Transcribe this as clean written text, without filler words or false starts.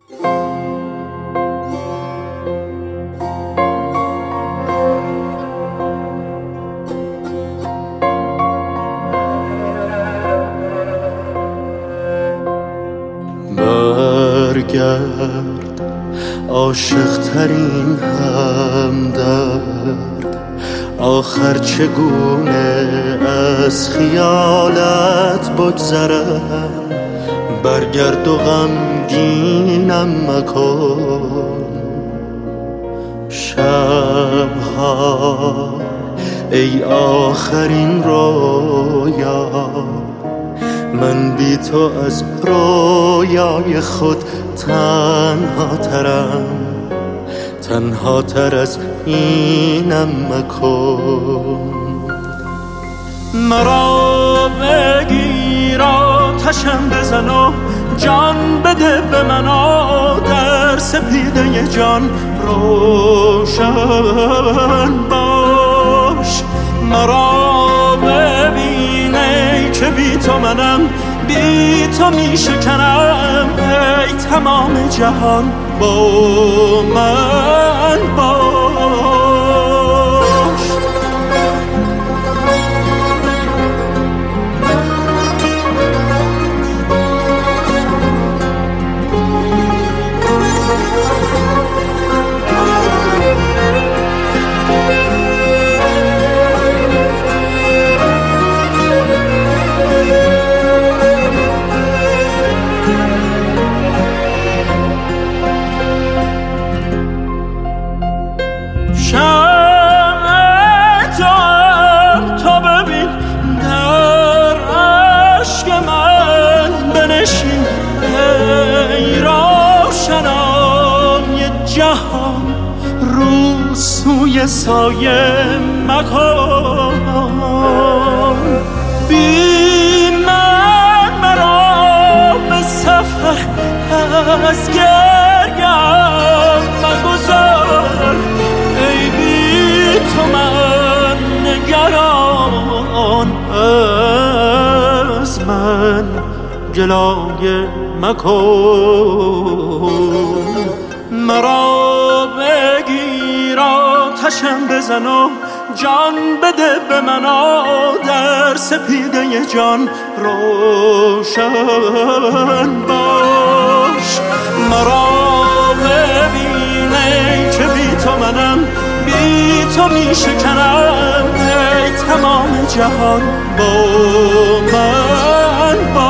برگرد عاشق ترین همدرد، آخر چگونه از خیالت بگذرم. برگرد و غمگینم مکن شبها ای آخرین رویا. من بی تو از رویای خود تنها ترم، تنها تر از اینم مکن. مرا بگیر آتشم بزن و جان بده به من، در سپیده جان روشن باش. مرا ببینی که بی تو منم، بی تو می شکنم، ای تمام جهان با من باش. تا ببین در عشق من بنشین، ای روشنای جهان رو سوی سایه مکن. بی من مرا به سفر از گریم مگذار، ای بی تو من نگران از من گلایه مکن. مرا بگیر آتشم بزن و جان بده به من، در سپیده جان روشن باش. مرا ببینی که بی تو منم، بی تو می شکنم، ای تمام جهان با من باش.